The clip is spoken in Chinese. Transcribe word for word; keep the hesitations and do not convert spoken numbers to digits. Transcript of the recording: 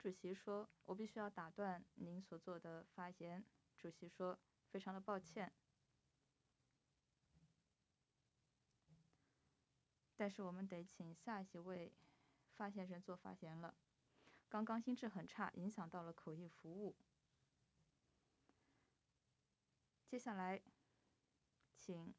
主席说：我必须要打断您所做的发言。主席说：非常的抱歉，但是我们得请下一位发言人做发言了。刚刚音质很差，影响到了口译服务。接下来请